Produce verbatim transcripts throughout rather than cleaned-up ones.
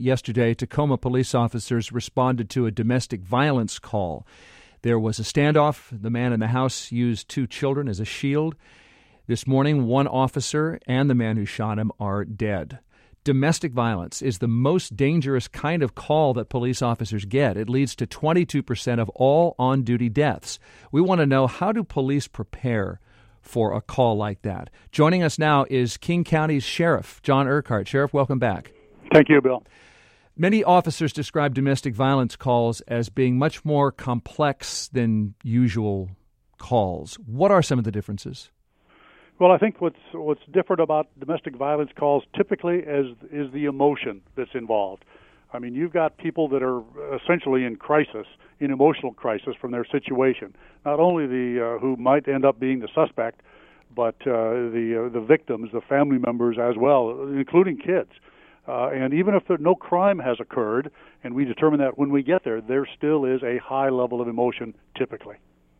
Yesterday, Tacoma police officers responded to a domestic violence call. There was a standoff. The man in the house used two children as a shield. This morning, one officer and the man who shot him are dead. Domestic violence is the most dangerous kind of call that police officers get. It leads to twenty-two percent of all on-duty deaths. We want to know, how do police prepare for a call like that? Joining us now is King County's Sheriff, John Urquhart. Sheriff, welcome back. Thank you, Bill. Many officers describe domestic violence calls as being much more complex than usual calls. What are some of the differences? Well, I think what's what's different about domestic violence calls typically is is the emotion that's involved. I mean, you've got people that are essentially in crisis, in emotional crisis from their situation. Not only the uh, who might end up being the suspect, but uh, the uh, the victims, the family members as well, including kids. Uh, and even if there, no crime has occurred, and we determine that when we get there, there still is a high level of emotion typically.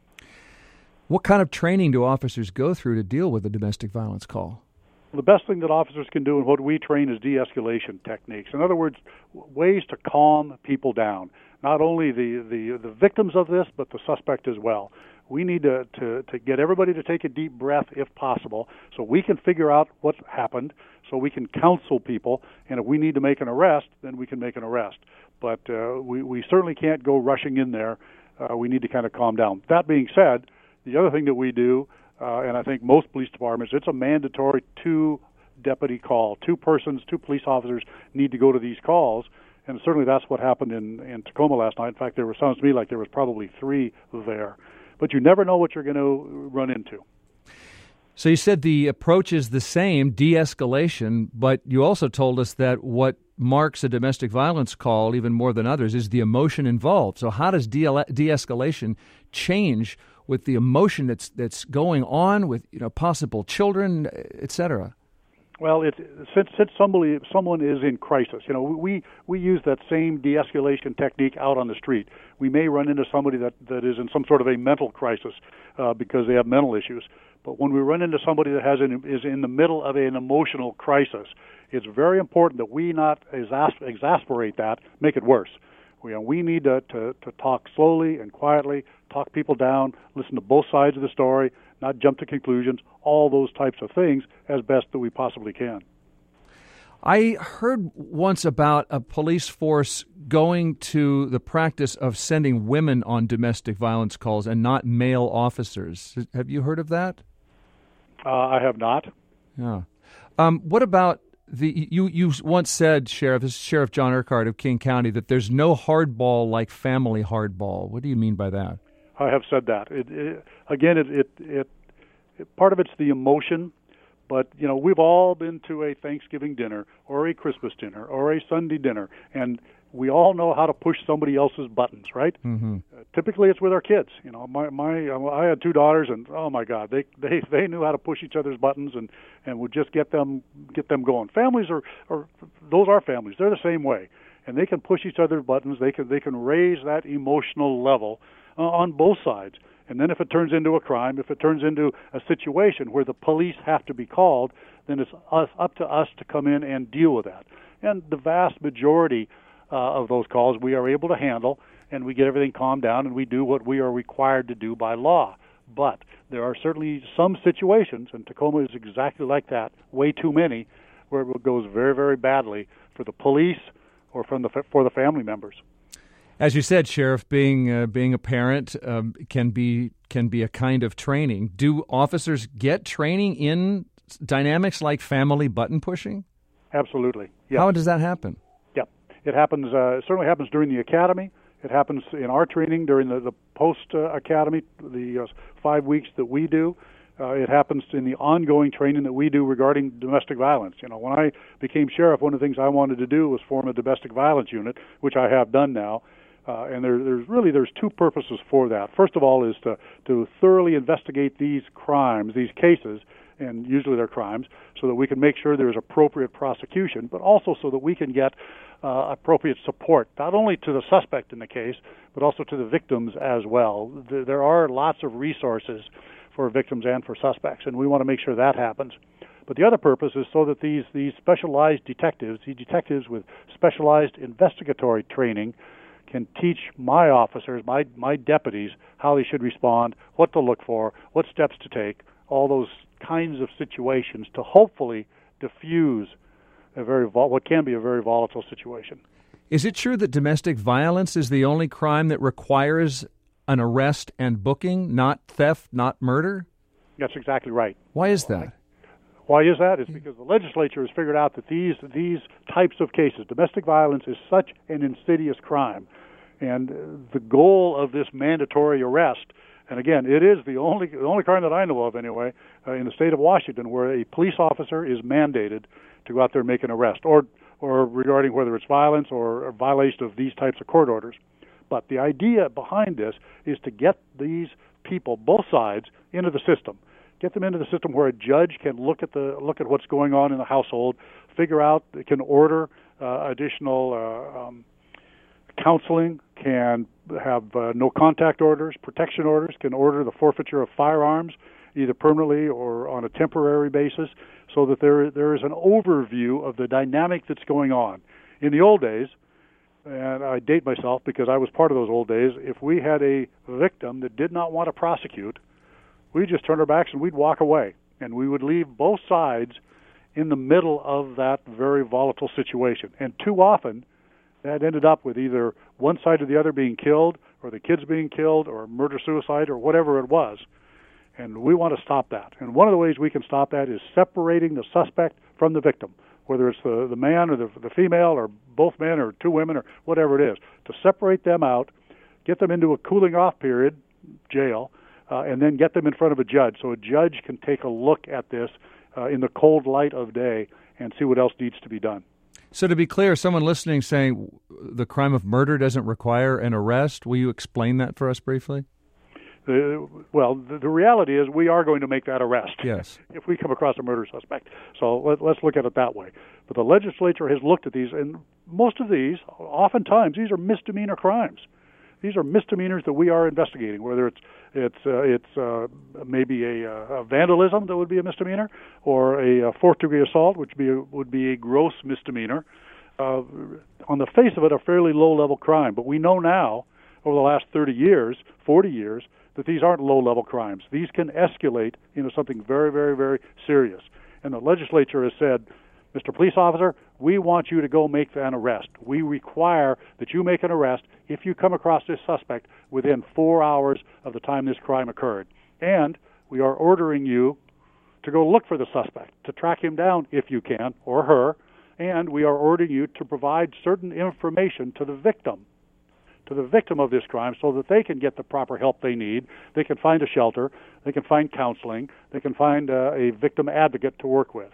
What kind of training do officers go through to deal with a domestic violence call? The best thing that officers can do and what we train is de-escalation techniques. In other words, ways to calm people down. Not only the, the, the victims of this, but the suspect as well. We need to, to, to get everybody to take a deep breath if possible so we can figure out what happened, so we can counsel people, and if we need to make an arrest, then we can make an arrest. But uh, we, we certainly can't go rushing in there. Uh, we need to kind of calm down. That being said, the other thing that we do, uh, and I think most police departments, it's a mandatory two-deputy call. Two persons, two police officers need to go to these calls, and certainly that's what happened in, in Tacoma last night. In fact, there was, sounds to me like there was probably three there. But you never know what you're going to run into. So you said the approach is the same, de-escalation, but you also told us that what marks a domestic violence call, even more than others, is the emotion involved. So how does de- de-escalation change with the emotion that's that's going on with, you know, possible children, et cetera? Well, it, since since somebody someone is in crisis, you know, we we use that same de-escalation technique out on the street. We may run into somebody that, that is in some sort of a mental crisis uh, because they have mental issues. But when we run into somebody that has an, is in the middle of an emotional crisis, it's very important that we not exas- exasperate that, make it worse. We, we need to, to, to talk slowly and quietly, talk people down, listen to both sides of the story, not jump to conclusions, all those types of things as best that we possibly can. I heard once about a police force going to the practice of sending women on domestic violence calls and not male officers. Have you heard of that? Uh, I have not. Yeah. Um, what about the you? You once said, Sheriff, this is Sheriff John Urquhart of King County, that there's no hardball like family hardball. What do you mean by that? I have said that. It, it, again, it, it, it, it part of it's the emotion, but you know we've all been to a Thanksgiving dinner or a Christmas dinner or a Sunday dinner, and we all know how to push somebody else's buttons, right? Mm-hmm. Uh, typically, it's with our kids. You know, my my I had two daughters, and oh my God, they they they knew how to push each other's buttons and and would just get them get them going. Families are are those are families. They're the same way, and they can push each other's buttons. They can they can raise that emotional level uh, on both sides. And then if it turns into a crime, if it turns into a situation where the police have to be called, then it's us, up to us to come in and deal with that. And the vast majority Uh, of those calls we are able to handle, and we get everything calmed down, and we do what we are required to do by law. But there are certainly some situations, and Tacoma is exactly like that, way too many, where it goes very, very badly for the police or from the for the family members. As you said, Sheriff, being uh, being a parent um, can be can be a kind of training. Do officers get training in dynamics like family button pushing? Absolutely. Yes. How does that happen? It happens. Uh, it certainly happens during the academy. It happens in our training during the, the post uh, academy, the uh, five weeks that we do. Uh, it happens in the ongoing training that we do regarding domestic violence. You know, when I became sheriff, one of the things I wanted to do was form a domestic violence unit, which I have done now. Uh, and there, there's really there's two purposes for that. First of all, is to to thoroughly investigate these crimes, these cases, and usually they're crimes, so that we can make sure there's appropriate prosecution, but also so that we can get uh, appropriate support, not only to the suspect in the case, but also to the victims as well. There are lots of resources for victims and for suspects, and we want to make sure that happens. But the other purpose is so that these, these specialized detectives, these detectives with specialized investigatory training, can teach my officers, my, my deputies, how they should respond, what to look for, what steps to take, all those kinds of situations to hopefully diffuse a very vol- what can be a very volatile situation. Is it true that domestic violence is the only crime that requires an arrest and booking, not theft, not murder? That's exactly right. Why is that? Why is that? It's because the legislature has figured out that these these types of cases, domestic violence, is such an insidious crime, and the goal of this mandatory arrest. And again, it is the only the only crime that I know of, anyway, uh, in the state of Washington, where a police officer is mandated to go out there and make an arrest, or or regarding whether it's violence or a violation of these types of court orders. But the idea behind this is to get these people, both sides, into the system. Get them into the system where a judge can look at the look at what's going on in the household, figure out, can order uh, additional uh, um, counseling, can have uh, no contact orders, protection orders, can order the forfeiture of firearms, either permanently or on a temporary basis, so that there there is an overview of the dynamic that's going on. In the old days, and I date myself because I was part of those old days, if we had a victim that did not want to prosecute, we'd just turn our backs and we'd walk away. And we would leave both sides in the middle of that very volatile situation. And too often, that ended up with either one side or the other being killed, or the kids being killed, or murder-suicide, or whatever it was. And we want to stop that. And one of the ways we can stop that is separating the suspect from the victim, whether it's the, the man or the, the female, or both men or two women, or whatever it is, to separate them out, get them into a cooling-off period, jail, uh, and then get them in front of a judge, so a judge can take a look at this uh, in the cold light of day and see what else needs to be done. So to be clear, someone listening saying the crime of murder doesn't require an arrest, will you explain that for us briefly? Uh, well, the, the reality is we are going to make that arrest. Yes. If we come across a murder suspect. So let, let's look at it that way. But the legislature has looked at these, and most of these, oftentimes, these are misdemeanor crimes. These are misdemeanors that we are investigating, whether it's it's uh, it's uh, maybe a, a vandalism that would be a misdemeanor, or a, a fourth degree assault, which be a, would be a gross misdemeanor. Uh, on the face of it, a fairly low level crime. But we know now, over the last thirty years, forty years, that these aren't low level crimes. These can escalate into something very, very, very serious. And the legislature has said, Mister Police Officer, we want you to go make an arrest. We require that you make an arrest if you come across this suspect within four hours of the time this crime occurred. And we are ordering you to go look for the suspect, to track him down if you can, or her, and we are ordering you to provide certain information to the victim, to the victim of this crime, so that they can get the proper help they need. They can find a shelter, they can find counseling, they can find uh, a victim advocate to work with.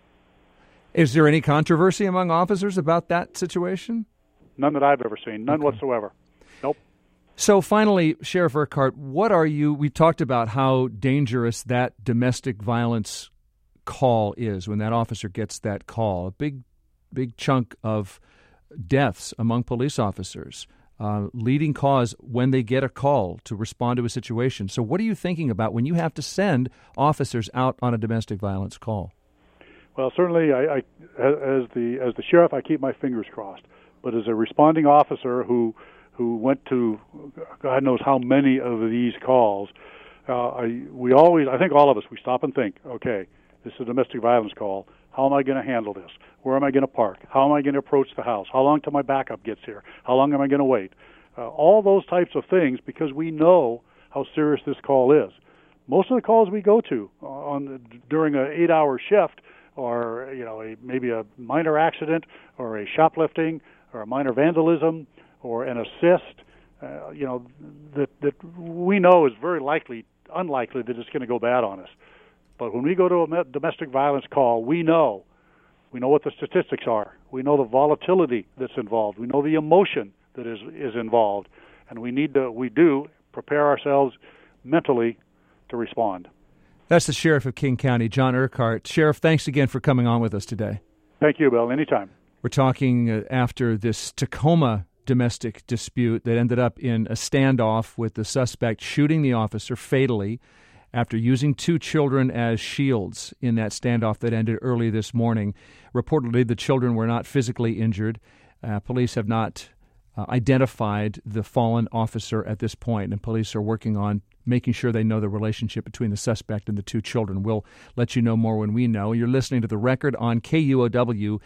Is there any controversy among officers about that situation? None that I've ever seen. None okay. whatsoever. Nope. So finally, Sheriff Urquhart, what are you, we talked about how dangerous that domestic violence call is when that officer gets that call, a big, big chunk of deaths among police officers, uh, leading cause when they get a call to respond to a situation. So what are you thinking about when you have to send officers out on a domestic violence call? Well, certainly, I, I, as the as the sheriff, I keep my fingers crossed. But as a responding officer who who went to God knows how many of these calls, uh, I, we always, I think all of us, we stop and think, okay, this is a domestic violence call. How am I going to handle this? Where am I going to park? How am I going to approach the house? How long till my backup gets here? How long am I going to wait? Uh, all those types of things, because we know how serious this call is. Most of the calls we go to on during an eight-hour shift, or you know, a, maybe a minor accident, or a shoplifting, or a minor vandalism, or an assist, uh, you know, that that we know is very likely, unlikely that it's going to go bad on us. But when we go to a domestic violence call, we know, we know what the statistics are. We know the volatility that's involved. We know the emotion that is is involved, and we need to, we do prepare ourselves mentally to respond. That's the Sheriff of King County, John Urquhart. Sheriff, thanks again for coming on with us today. Thank you, Bill. Anytime. We're talking uh, after this Tacoma domestic dispute that ended up in a standoff with the suspect shooting the officer fatally. after using two children as shields in that standoff that ended early this morning. Reportedly, the children were not physically injured. Uh, police have not uh, identified the fallen officer at this point, and police are working on making sure they know the relationship between the suspect and the two children. We'll let you know more when we know. You're listening to The Record on K U O W,